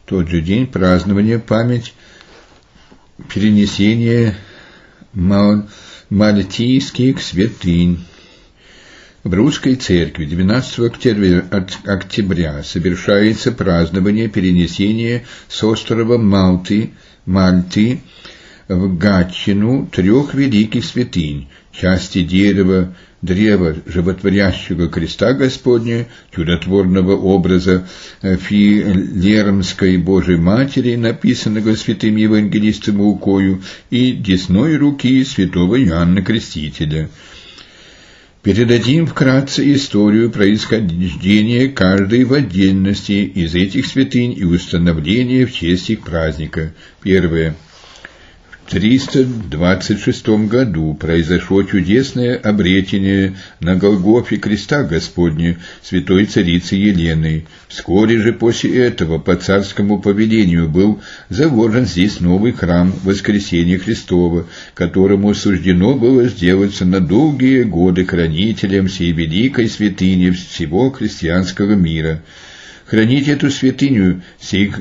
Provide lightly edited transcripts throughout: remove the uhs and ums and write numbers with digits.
тот же день празднования память перенесения мальтийских святынь. В Русской Церкви 12 октября совершается празднование перенесения с острова Мальты в Гатчину 3 великих святынь, части древа животворящего креста Господня, чудотворного образа Филермской Божией Матери, написанного святым евангелистом Лукою, и десной руки святого Иоанна Крестителя. Передадим вкратце историю происхождения каждой в отдельности из этих святынь и установления в честь их праздника. Первое. В 326 году произошло чудесное обретение на Голгофе креста Господня святой царицы Елены. Вскоре же после этого по царскому повелению был заложен здесь новый храм Воскресения Христова, которому суждено было сделаться на долгие годы хранителем сей великой святыни всего христианского мира. Хранить эту святыню, сей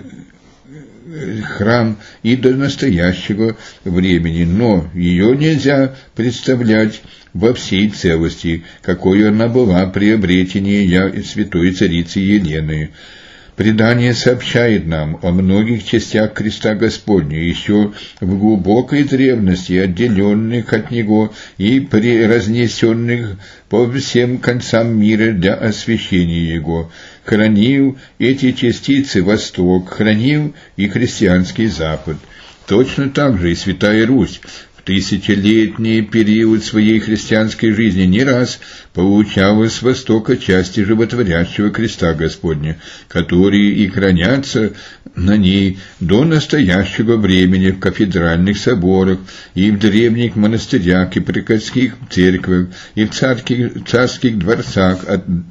храм и до настоящего времени, но ее нельзя представлять во всей целости, какой она была при обретении святой царицы Елены. Предание сообщает нам о многих частях креста Господня, еще в глубокой древности, отделенных от него и разнесенных по всем концам мира для освящения его. Хранил эти частицы Восток, хранил и христианский Запад. Точно так же и Святая Русь в тысячелетний период своей христианской жизни не раз получала с Востока части животворящего креста Господня, которые и хранятся на ней до настоящего времени в кафедральных соборах и в древних монастырях и приходских церквях и в царских дворцах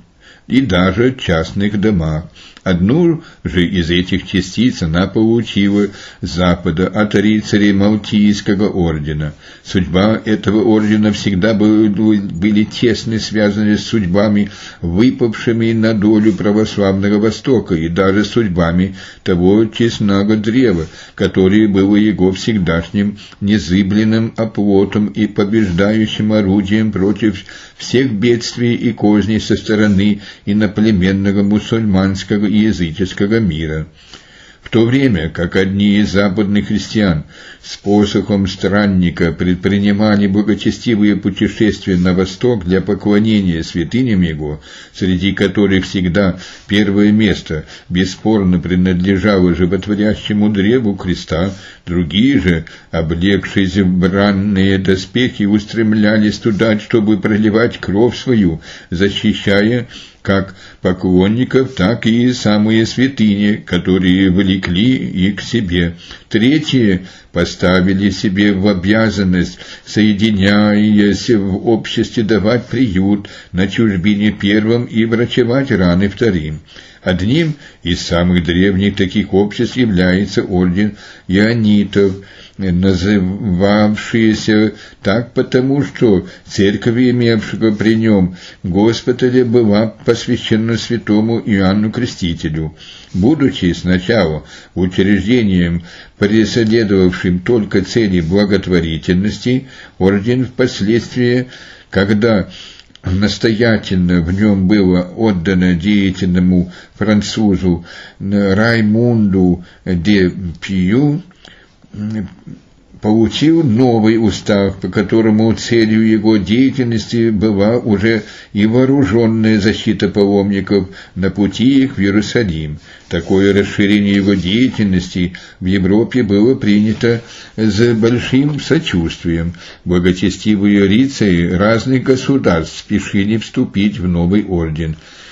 и даже частных домах. Одну же из этих частиц она получила с Запада от рыцарей Малтийского ордена. Судьба этого ордена всегда были тесно связаны с судьбами, выпавшими на долю православного Востока, и даже судьбами того честного древа, которое было его всегдашним незыблемым оплотом и побеждающим орудием против всех бедствий и козней со стороны иноплеменного мусульманского и языческого мира. В то время как одни из западных христиан с посохом странника предпринимали благочестивые путешествия на восток для поклонения святыням его, среди которых всегда первое место бесспорно принадлежало животворящему древу креста, другие же, облегшись в бранные доспехи, устремлялись туда, чтобы проливать кровь свою, защищая как поклонников, так и самые святыни, которые влекли их к себе. Третьи поставили себе в обязанность, соединяясь в обществе, давать приют на чужбине первым и врачевать раны вторым. Одним из самых древних таких обществ является орден ионитов, называвшийся так потому, что церковь, имевшего при нем госпиталя, была посвящена святому Иоанну Крестителю. Будучи сначала учреждением, преследовавшим только цели благотворительности, орден впоследствии, когда настоятельно в нем было отдано деятельному французу Раймунду де Пью, получил новый устав, по которому целью его деятельности была уже и вооруженная защита паломников на пути их в Иерусалим. Такое расширение его деятельности в Европе было принято с большим сочувствием. Благочестивые рыцари разных государств спешили вступить в новый орден.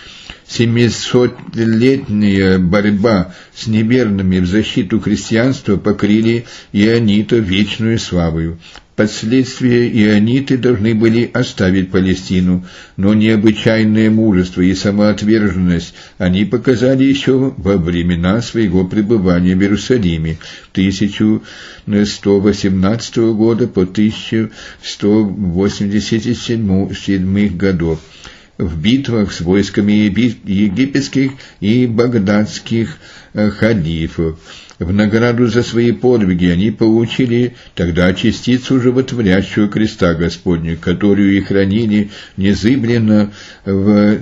700-летняя борьба с неверными в защиту христианства покрыли ионитов вечную славою. Впоследствии иониты должны были оставить Палестину, но необычайное мужество и самоотверженность они показали еще во времена своего пребывания в Иерусалиме 1118 года по 1187 годов. в битвах с войсками египетских и багдадских халифов. В награду за свои подвиги они получили тогда частицу животворящего креста Господня, которую и хранили незыбленно в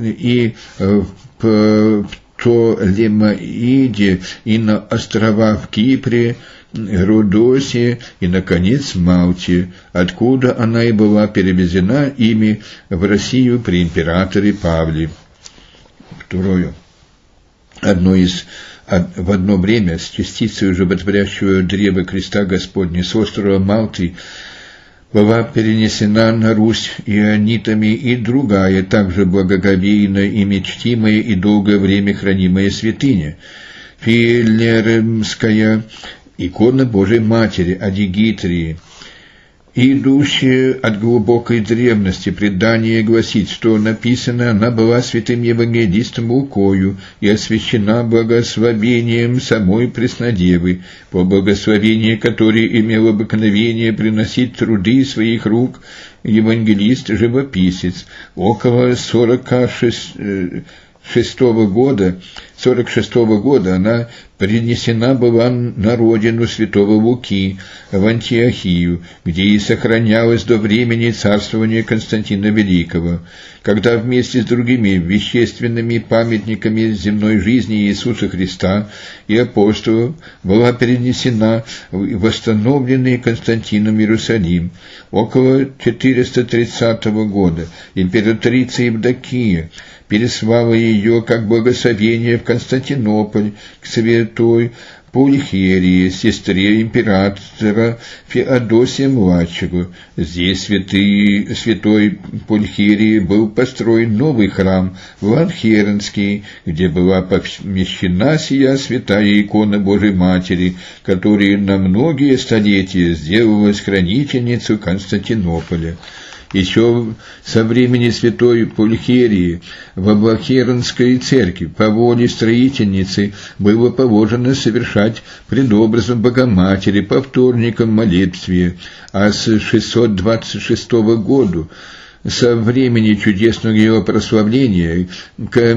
Птолемаиде и на островах в Кипре, Родосе и, наконец, Малте, откуда она и была перевезена ими в Россию при императоре Павле. Второе. В одно время с частицей животворящего древа креста Господня с острова Малты была перенесена на Русь ионитами и другая, также благоговейная ими чтимая и долгое время хранимая святыня, Филеремская икона Божией Матери Адигитрии. Идущая от глубокой древности предание гласит, что написано, она была святым евангелистом Лукою и освящена благословением самой Преснодевы, по благословению которой имел обыкновение приносить труды своих рук евангелист-живописец. Около 46 года она перенесена была на родину святого Луки, в Антиохию, где и сохранялась до времени царствования Константина Великого, когда вместе с другими вещественными памятниками земной жизни Иисуса Христа и апостолов была перенесена в восстановленный Константином Иерусалим. Около 430 года императрица Евдокия переслала ее как благословение в Константинополь к святой Пульхерии, сестре императора Феодосия-младшего. Здесь святой Пульхерии был построен новый храм Ланхернский, где была помещена сия святая икона Божией Матери, которая на многие столетия сделалась хранительницей Константинополя. Еще со времени святой Пульхерии в Аблахернской церкви по воле строительницы было положено совершать предобразом Богоматери по вторникам молебствия, а с 626 года, со времени чудесного ее прославления, к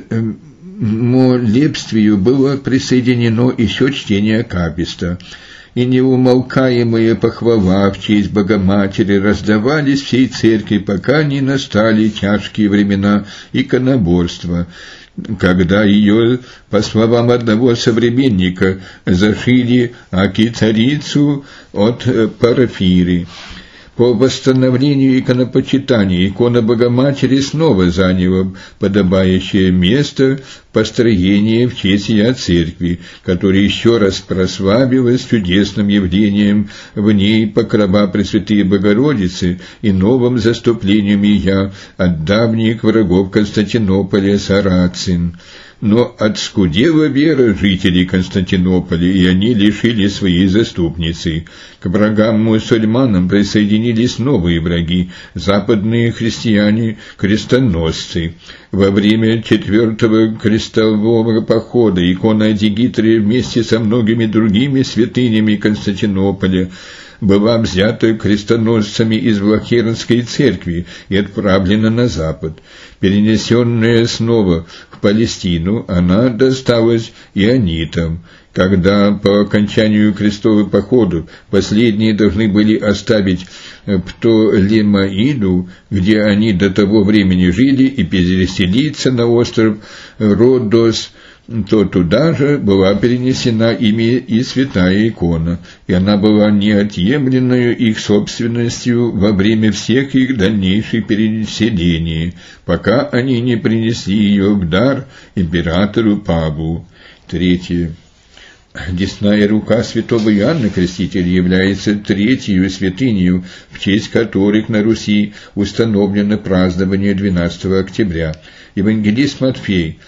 молебствию было присоединено еще чтение акафиста, и неумолкаемая похвала в честь Богоматери раздавались всей церкви, пока не настали тяжкие времена иконоборства, когда ее, по словам одного современника, зашили аки-царицу от Порфирии. По восстановлению иконопочитания икона Богоматери снова заняла подобающее место построения в честь ее церкви, которая еще раз прославилась чудесным явлением в ней покрова Пресвятые Богородицы и новым заступлением ее от давних врагов Константинополя Сарацин. Но отскудела вера жителей Константинополя, и они лишили своей заступницы. К врагам-мусульманам присоединились новые враги, западные христиане-крестоносцы. Во время 4-го крестового похода икона Адигитрии вместе со многими другими святынями Константинополя была взята крестоносцами из Влахернской церкви и отправлена на запад. Перенесенная снова в Палестину, она досталась ионитам. Когда по окончанию крестового похода последние должны были оставить Птолемаиду, где они до того времени жили, и переселиться на остров Родос, то туда же была перенесена ими и святая икона, и она была неотъемлемой их собственностью во время всех их дальнейших переселений, пока они не принесли ее в дар императору Павлу. 3. Десная рука святого Иоанна Крестителя является третью святынью, в честь которых на Руси установлено празднование 12 октября. Евангелист Матфей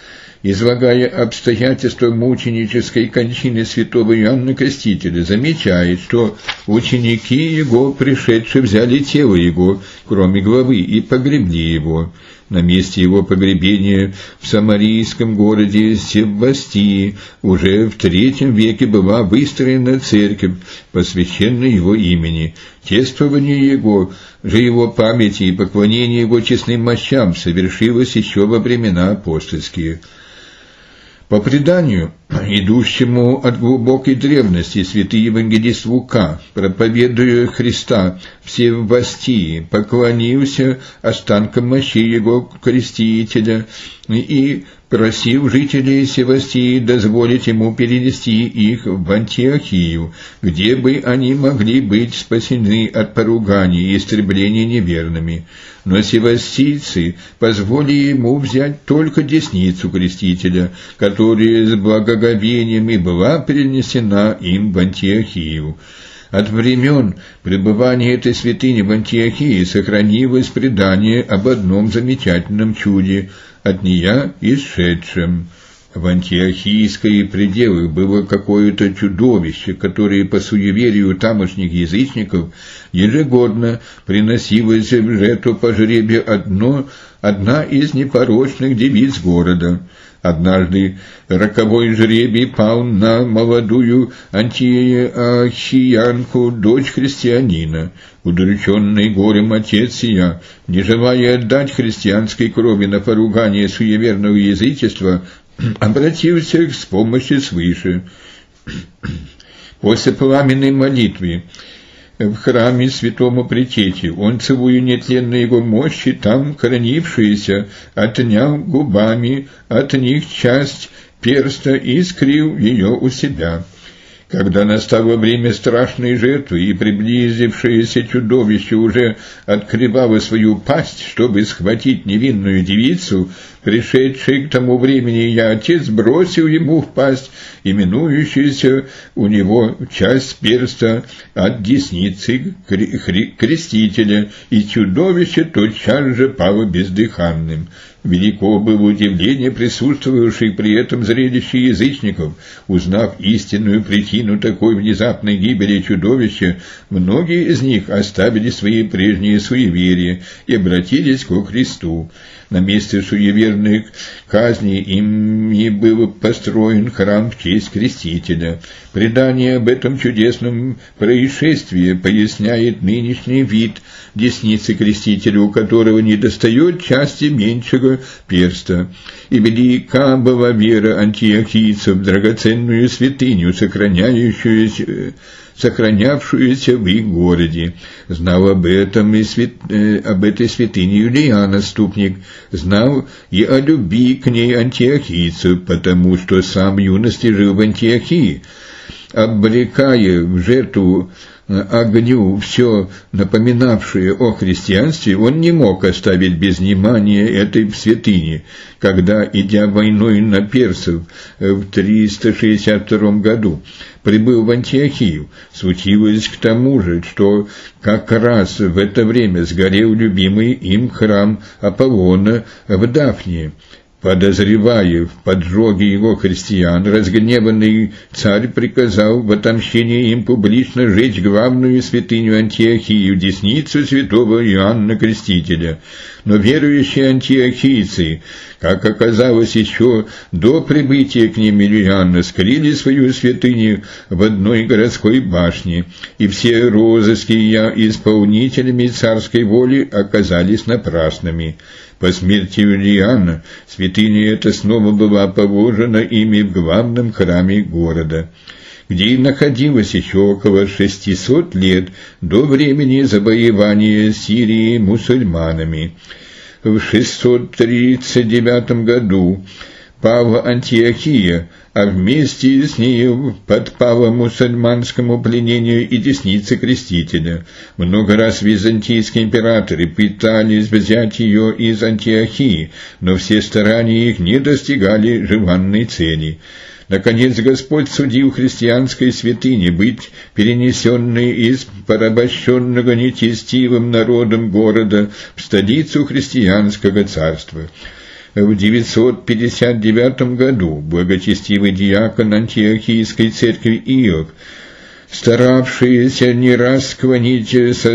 излагая обстоятельства мученической кончины святого Иоанна Крестителя, замечает, что ученики его, пришедшие, взяли тело его, кроме головы, и погребли его. На месте его погребения в самарийском городе Себастии уже в III веке была выстроена церковь, посвященная его имени. Чествование его же его памяти и поклонение его честным мощам совершилось еще во времена апостольские. По преданию, идущему от глубокой древности, святый евангелист Лука, проповедуя Христа в Севастии, поклонился останкам мощей его крестителя и просил жителей Севастии дозволить ему перенести их в Антиохию, где бы они могли быть спасены от поруганий и истребления неверными. Но севастийцы позволили ему взять только десницу крестителя, которая с благоговением и была перенесена им в Антиохию. От времен пребывания этой святыни в Антиохии сохранилось предание об одном замечательном чуде, от нее исшедшем. В антиохийской пределах было какое-то чудовище, которое по суеверию тамошних язычников ежегодно приносилось в жертву по жребию одна из непорочных девиц города. Однажды роковой жребий пал на молодую антиохиянку, дочь христианина. Удрученный горем отец сия, не желая отдать христианской крови на поругание суеверного язычества, обратился с помощью свыше. После пламенной молитвы в храме святому Притечи он, целуя нетленно его мощи, там хранившиеся, отнял губами от них часть перста и скрыл ее у себя. Когда настало время страшной жертвы, и приблизившееся чудовище уже открывало свою пасть, чтобы схватить невинную девицу, пришедший к тому времени я отец бросил ему в пасть именующуюся у него часть перста от десницы крестителя, и чудовище тотчас же пало бездыханным. Велико было удивление присутствовавших при этом зрелище язычников. Узнав истинную причину такой внезапной гибели чудовища, многие из них оставили свои прежние суеверия и обратились ко Христу. На месте суеверных казней им и был построен храм в честь Крестителя. Предание об этом чудесном происшествии поясняет нынешний вид десницы Крестителя, у которого недостает части меньшего перста. И велика была вера антиохийцев в драгоценную святыню, сохранявшуюся в их городе. Знал об этой святыне Юлиан Отступник, знал и о любви к ней антиохийцев, потому что сам в юности жил в Антиохии. Обрекая в жертву огню все напоминавшее о христианстве, он не мог оставить без внимания этой святыни. Когда, идя войной на персов в 362 году, прибыл в Антиохию, случилось к тому же, что как раз в это время сгорел любимый им храм Аполлона в Дафнии. Подозревая в поджоге его христиан, разгневанный царь приказал в отомщении им публично сжечь главную святыню Антиохию, десницу святого Иоанна Крестителя. Но верующие антиохийцы, как оказалось еще до прибытия к ним Иоанна, скрыли свою святыню в одной городской башне, и все розыски исполнителями царской воли оказались напрасными. По смерти Иоанна святыня эта снова была положена ими в главном храме города, где и находилась еще около 600 лет до времени завоевания Сирии мусульманами. В 639 году пала Антиохия, а вместе с нею подпала мусульманскому пленению и десница Крестителя. Много раз византийские императоры пытались взять ее из Антиохии, но все старания их не достигали желанной цели. Наконец Господь судил христианской святыне быть перенесенной из порабощенного нечестивым народом города в столицу христианского царства. в 959 году благочестивый диакон Антиохийской церкви Иов, старавшиеся не раз склонить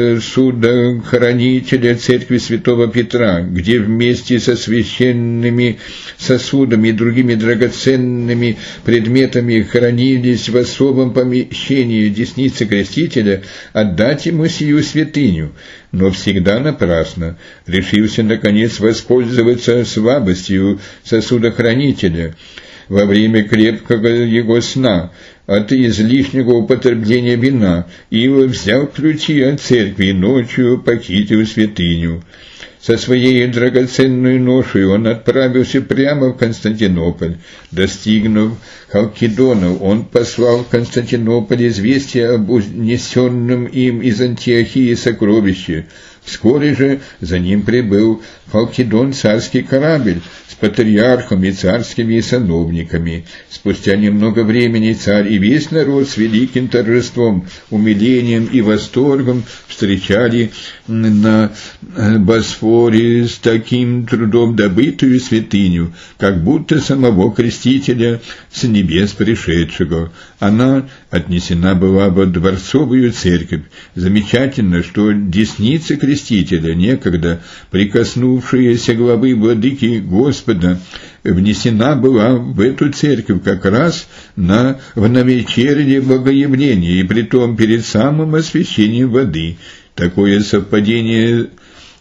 сосудохранителя церкви святого Петра, где вместе со священными сосудами и другими драгоценными предметами хранились в особом помещении десницы Крестителя, отдать ему сию святыню, но всегда напрасно, решился, наконец, воспользоваться слабостью сосудохранителя во время крепкого его сна, от излишнего употребления вина, Иов взял ключи от церкви и ночью похитил святыню. Со своей драгоценной ношей он отправился прямо в Константинополь. Достигнув Халкидона, он послал в Константинополь известие об унесенном им из Антиохии сокровище. Вскоре же за ним прибыл в Халкидон царский корабль с патриархом и царскими сановниками. Спустя немного времени царь и весь народ с великим торжеством, умилением и восторгом встречали на Босфоре с таким трудом добытую святыню, как будто самого Крестителя с небес пришедшего. Она отнесена была во дворцовую церковь. Замечательно, что десница Крестителя, некогда прикоснувшаяся главы владыки Господа, внесена была в эту церковь как раз в новечернее богоявление, и притом перед самым освящением воды. Такое совпадение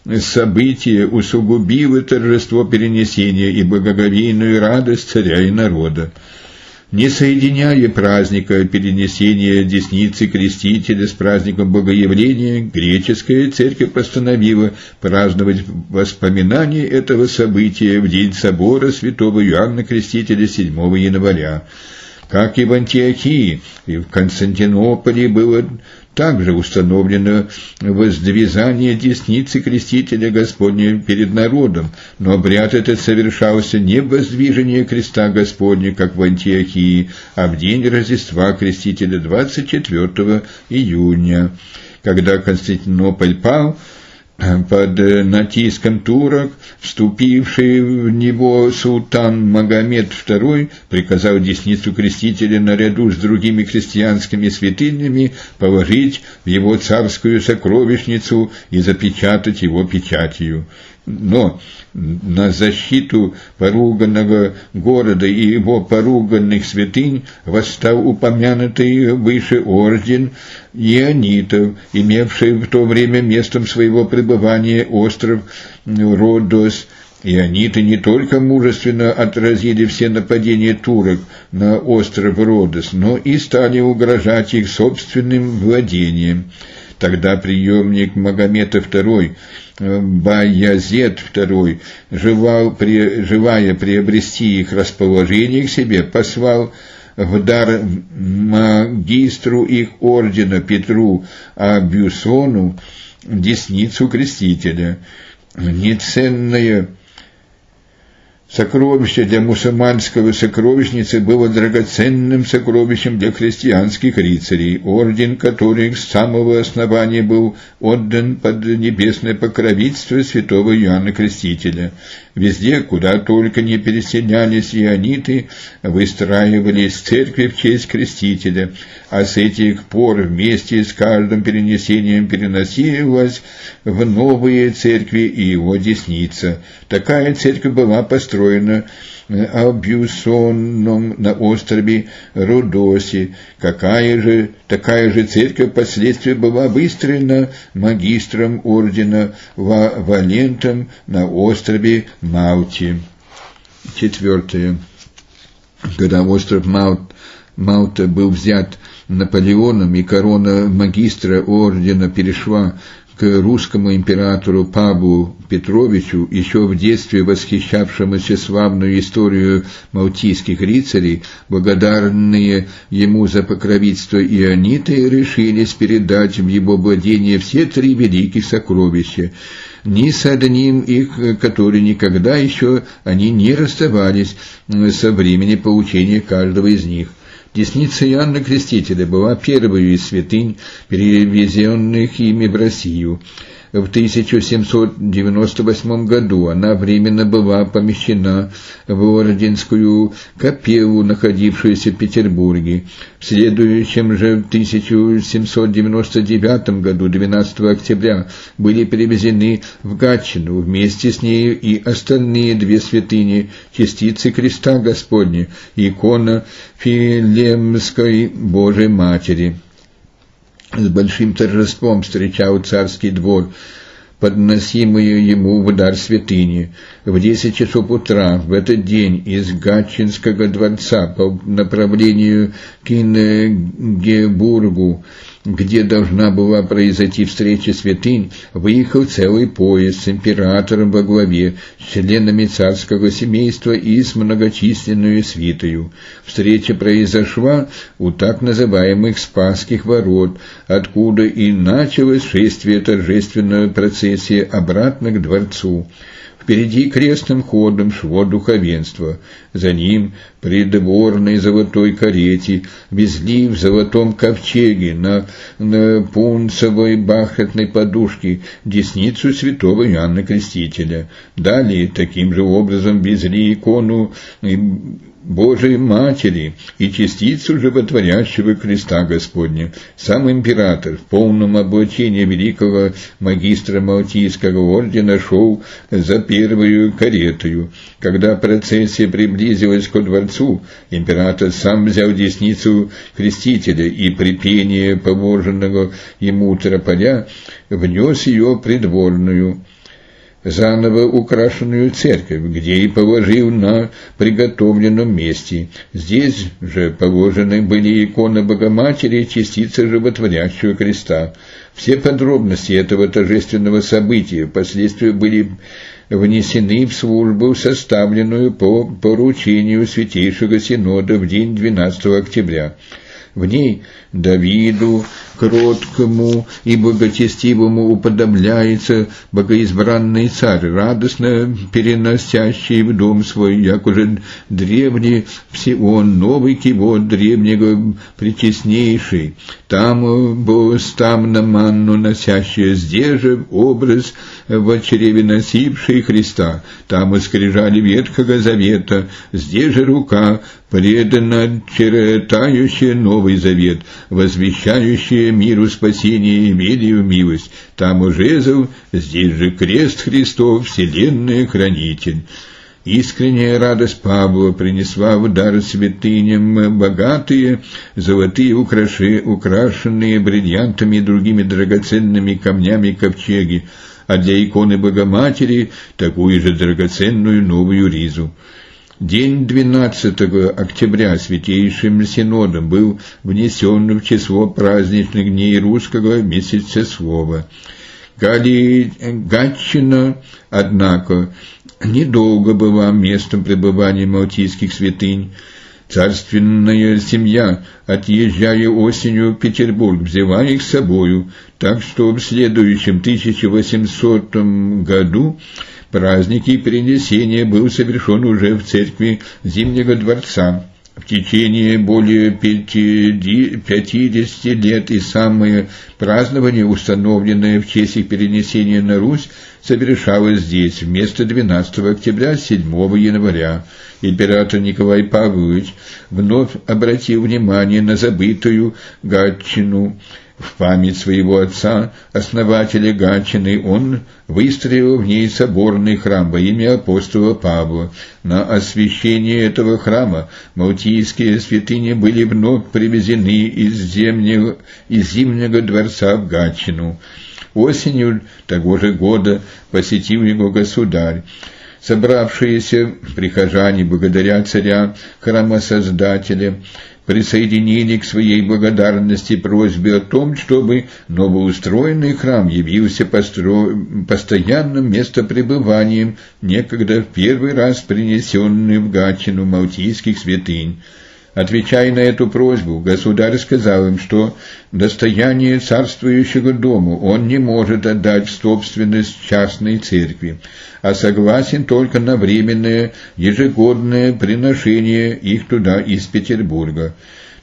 события усугубило торжество перенесения и благоговейную радость царя и народа. Не соединяя праздника перенесения десницы Крестителя с праздником Богоявления, греческая церковь постановила праздновать воспоминание этого события в день собора святого Иоанна Крестителя 7 января. Как и в Антиохии, и в Константинополе было также установлено воздвизание десницы Крестителя Господня перед народом, но обряд этот совершался не в воздвижении креста Господня, как в Антиохии, а в день Рождества Крестителя 24 июня. Когда Константинополь пал под натиском турок, вступивший в него султан Магомед II приказал десницу Крестителя наряду с другими христианскими святынями положить в его царскую сокровищницу и запечатать его печатью. Но на защиту поруганного города и его поруганных святынь восстал упомянутый выше орден ионитов, имевший в то время местом своего пребывания остров Родос. Иониты не только мужественно отразили все нападения турок на остров Родос, но и стали угрожать их собственным владением. Тогда преемник Магомета II, Баязет II, желая приобрести их расположение к себе, послал в дар магистру их ордена Петру Абюсону десницу Крестителя. Неценное сокровище для мусульманского сокровищницы было драгоценным сокровищем для христианских рыцарей, орден которых с самого основания был отдан под небесное покровительство святого Иоанна Крестителя. Везде, куда только не переселялись иониты, выстраивались церкви в честь Крестителя, а с этих пор вместе с каждым перенесением переносилась в новые церкви и его десница. Такая церковь была построена Абюсоном на острове Родосе. Такая же церковь впоследствии была выстроена магистром ордена Валентом на острове Малте. 4. Когда остров Малта был взят Наполеоном и корона магистра ордена перешла к русскому императору Павлу Петровичу, еще в детстве восхищавшемуся славную историю малтийских рыцарей, благодарные ему за покровительство иониты решились передать в его владение все 3 великих сокровища. Ни с одним их, который никогда еще они не расставались со времени получения каждого из них. Десница Иоанна Крестителя была первой из святынь, перевезенных ими в Россию. в 1798 году она временно была помещена в Орденскую капеллу, находившуюся в Петербурге. В следующем же, в 1799 году, 12 октября, были перевезены в Гатчину, вместе с нею и остальные две святыни, частицы креста Господня, икона Филемской Божией Матери. С большим торжеством встречал царский двор подносимую ему в дар святыни. В 10 часов утра в этот день из Гатчинского дворца по направлению к Ингебургу, где должна была произойти встреча святынь, выехал целый поезд с императором во главе, с членами царского семейства и с многочисленной свитою. Встреча произошла у так называемых Спасских ворот, откуда и началось шествие торжественной процессии обратно к дворцу. Впереди крестным ходом шло духовенство, за ним придворной золотой карете везли в золотом ковчеге на пунцовой бархатной подушке десницу святого Иоанна Крестителя. Далее таким же образом везли икону Божией Матери и частицу животворящего креста Господня. Сам император в полном облачении великого магистра Малтийского ордена шел за первую каретою. Когда процессия приблизилась ко дворцу, император сам взял десницу крестителя и при пении положенного ему трополя внес ее придворную, заново украшенную церковь, где и положил на приготовленном месте. Здесь же положены были иконы Богоматери и частицы животворящего креста. Все подробности этого торжественного события впоследствии были внесены в службу, составленную по поручению Святейшего Синода в день 12 октября. В ней Давиду, кроткому и благочестивому, уподобляется богоизбранный царь, радостно переносящий в дом свой, як уже древний Сион, новый кивот древнего причестнейший, там на манну носящий, здесь же образ в чреве носивший Христа, там скрижали Ветхого Завета, здесь же рука предана чертающая Новый Завет, возвещающая миру спасение и велию милость. Там у жезл, здесь же крест Христов, вселенная хранитель. Искренняя радость Павла принесла в дар святыням богатые золотые украшенные бриллиантами и другими драгоценными камнями ковчеги, а для иконы Богоматери такую же драгоценную новую ризу. День 12 октября Святейшим Синодом был внесен в число праздничных дней русского месяцеслова. Гатчина, однако, недолго была местом пребывания малтийских святынь. Царственная семья, отъезжая осенью в Петербург, взяла их с собою, так что в следующем 1800 году праздник и перенесение был совершен уже в церкви Зимнего дворца. В течение более 50 лет и самое празднование, установленное в честь их перенесения на Русь, совершалось здесь вместо 12 октября 7 января. Император Николай Павлович вновь обратил внимание на забытую Гатчину. В память своего отца, основателя Гатчины, он выстроил в ней соборный храм во имя апостола Павла. На освящение этого храма малтийские святыни были вновь привезены из Зимнего дворца в Гатчину. Осенью того же года посетил его государь. Собравшиеся прихожане, благодаря царя храмосоздателя, присоединили к своей благодарности просьбе о том, чтобы новоустроенный храм явился постоянным местопребыванием некогда в первый раз принесенный в Гатчину малтийских святынь. Отвечая на эту просьбу, государь сказал им, что достояние царствующего дома он не может отдать в собственность частной церкви, а согласен только на временное ежегодное приношение их туда из Петербурга.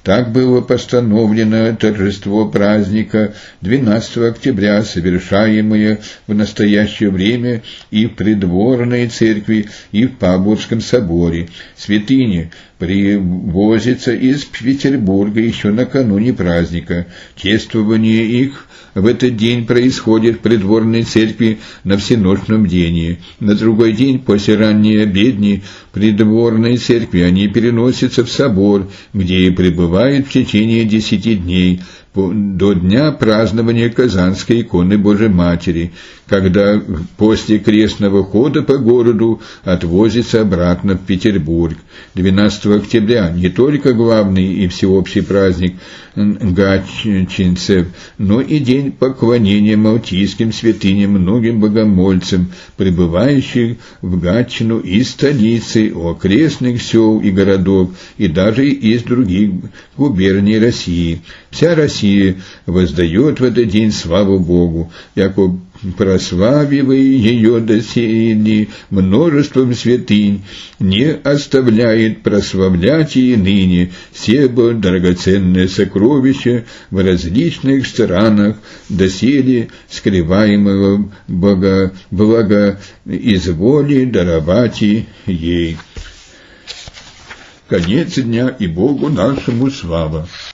Так было постановлено торжество праздника 12 октября, совершаемое в настоящее время и в придворной церкви, и в Павловском соборе. Святыни привозятся из Петербурга еще накануне праздника. Чествование их в этот день происходит в придворной церкви на всеночном бдении. На другой день, после ранней обедни, в придворной церкви они переносятся в собор, где и пребывают в течение 10 дней, до дня празднования Казанской иконы Божией Матери, когда после крестного хода по городу отвозится обратно в Петербург. 12 октября не только главный и всеобщий праздник гатчинцев, но и день поклонения малтийским святыням, многим богомольцам, пребывающих в Гатчину из столицы, окрестных сел и городов, и даже из других губерний России. Вся Россия воздает в этот день славу Богу, яко прославивая ее доселе множеством святынь, не оставляет прославлять и ныне все драгоценные сокровища в различных странах, доселе скрываемого благоизволи даровать ей. Конец дня, и Богу нашему слава.